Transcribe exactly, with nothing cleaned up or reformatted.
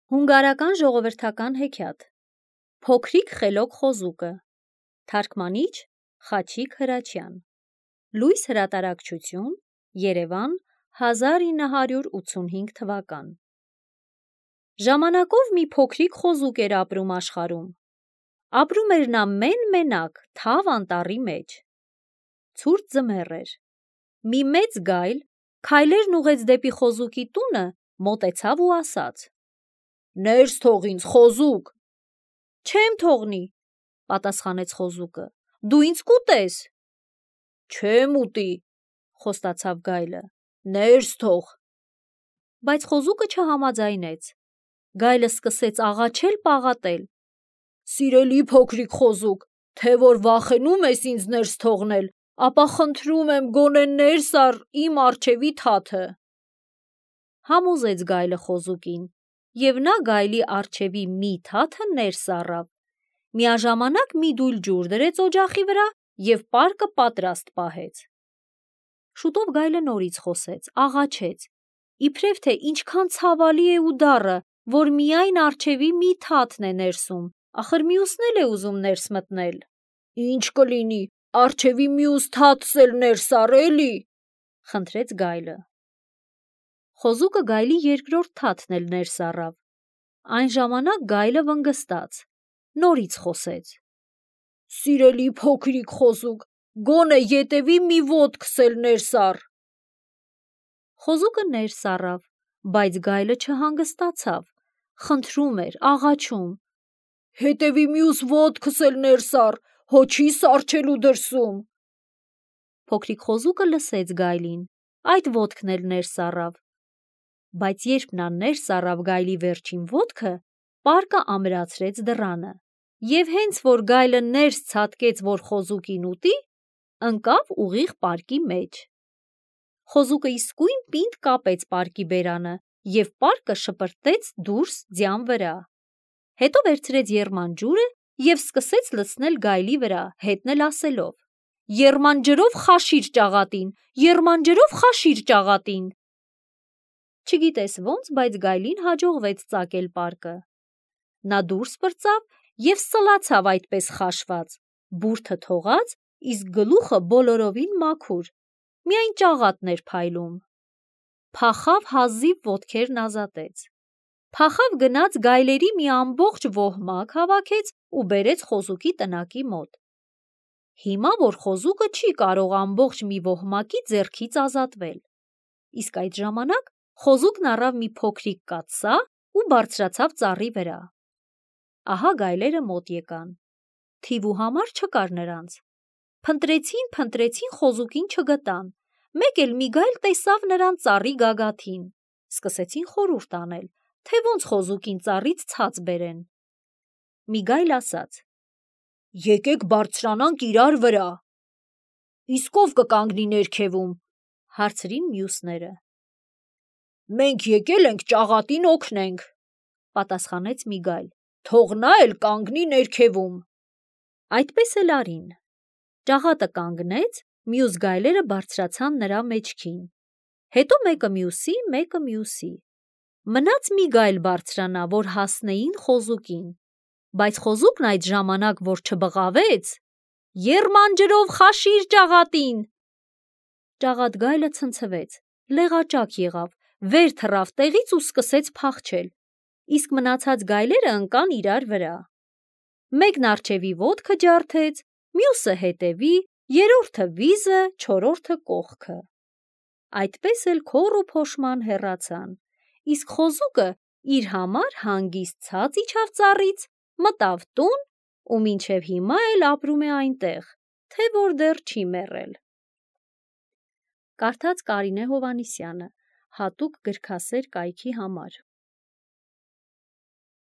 Հունգարական ժողովրդական հեքիաթ Փոքրիկ խելոք խոզուկը Թարգմանիչ Խաչիկ Հրաչյան Լույս հրատարակչություն Երևան հազար ինը հարյուր ութսունհինգ թվական Ժամանակով մի փոքրիկ խոզուկ էր ապրում աշխարհում Ապրում էր նա մեն-մենակ թավ անտառի մեջ Ցուրտ ձմեռ էր Մի մեծ գայլ քայլերն ուղղեց դեպի խոզուկի տունը մոտեցավ ու ասաց Ներս թող ինձ խոզուկ Չեմ թողնի պատասխանեց խոզուկը Դու ինձ կուտես Չեմ ուտի խոստացավ գայլը Ներս թող Բայց խոզուկը չհամաձայնեց Գայլը սկսեց աղաչել պաղատել Սիրելի փոքրիկ խոզուկ Թե որ վախենում ես ինձ ներս թողնել Ապա խնդրում եմ գոնե ներս առ իմ առջևի թաթը Համոզեց գայլը խոզուկին Եվ նա գայլի առջևի մի թաթը ներս առավ Միաժամանակ մի դույլ ջուր դրեց օջախի վրա և պարկը պատրաստ պահեց Շուտով գայլը նորից խոսեց, աղաչեց Իբրև թե ինչքան ցավալի է ու դառը, որ միայն առջևի մի թաթն է ներսում, ախր մյուսն էլ է ուզում ներս մտնել Ինչ կլինի, առջևի մյուս թաթս էլ ներս առ էլի, խնդրեց գայլը Խոզուկը գայլի երկրորդ թաթն էլ ներս առավ Այն ժամանակ գայլը վնգստաց, նորից խոսեց Սիրելի փոքրիկ խոզուկ, գոնե ետևի մի ոտքս էլ ներս առ Խոզուկը ներս առավ, բայց գայլը չհանգստացավ, խնդրում էր, աղաչում Հետևի մյուս ոտքս էլ ներս առ, հո չի սառչելու դրսում Փոքրիկ խոզուկը լսեց գայլին, այդ ոտքն էլ ներս առավ Բայց երբ նա ներս առավ գայլի վերջին ոտքը, պարկը ամրացրեց դռանը և հենց որ գայլը ներս ցատկեց, որ խոզուկին ուտի, ընկավ ուղիղ պարկի մեջ Խոզուկը իսկույն պինդ կապեց պարկի բերանը և պարկը շպրտեց դուրս ձյան վրա Հետո վերցրեց եռման ջուրը և սկսեց լցնել գայլի վրա, հետն էլ ասելով Եռման ջրով խաշիր ճաղատին, եռման ջրով խաշիր ճաղատին Չգիտես ոնց, բայց գայլին հաջողվեց ծակել պարկը Նա դուրս պրծավ և սլացավ այդպես խաշված, բուրդը թողած, իսկ գլուխը բոլորովին մաքուր, միայն ճաղատն էր փայլում Փախավ հազիվ ոտքերն ազատեց Փախավ գնաց գայլերի մի ամբողջ ոհմակ հավաքեց ու բերեց խոզուկի տնակի մոտ Հիմա որ խոզուկը չի կարող ամբողջ մի ոհմակի ձեռքից ազատվել Իսկ այդ ժամանակ խոզուկն առավ մի փոքրիկ կաթսա ու բարձրացավ ծառի վրա Ահա գայլերը մոտ եկան Թիվու համար չկար նրանց Փնտրեցին, փնտրեցին, խոզուկին չգտան Մեկ էլ մի գայլ տեսավ նրան ծառի գագաթին Սկսեցին խորհուրդ անել, թե ոնց խոզուկին ծառից ցած բերեն Մի գայլ ասաց Եկեք բարձրանանք իրար վրա Իսկ ով կկանգնի ներքևում, հարցրին մյուսները Մենք եկել ենք ճաղատին օգնենք, պատասխանեց մի գայլ, թող նա էլ կանգնի ներքևում Այդպես էլ արին Ճաղատը կանգնեց, մյուս գայլերը բարձրացան նրա մեջքին Հետո մեկը մյուսի, մեկը մյուսի Մնաց մի գայլ բարձրանա, որ հասնեին խոզուկին Բայց խոզուկն այդ ժամանակ, որ չբղավեց Եռման ջրով խաշիր ճաղատին Ճաղատ գայլը ցնցվեց, լեղաճակ եղավ, վեր թռավ տեղից ու սկսեց փախչել Իսկ մնացած գայլերը ընկան իրար վրա Մեկն առջևի ոտքը ջարդեց, մյուսը հետևի, երրորդը վիզը, չորրորդը կողքը Այդպես էլ քոռ ու փոշման հեռացան Իսկ խոզուկը իր համար հանգիստ ցած իջավ ծառից, մտավ տուն ու մինչև հիմա էլ ապրում է այնտեղ, թե որ դեռ չի մեռել Կարդաց Կարինե Հովհաննիսյանը Հատուկ գրքասեր կայքի համար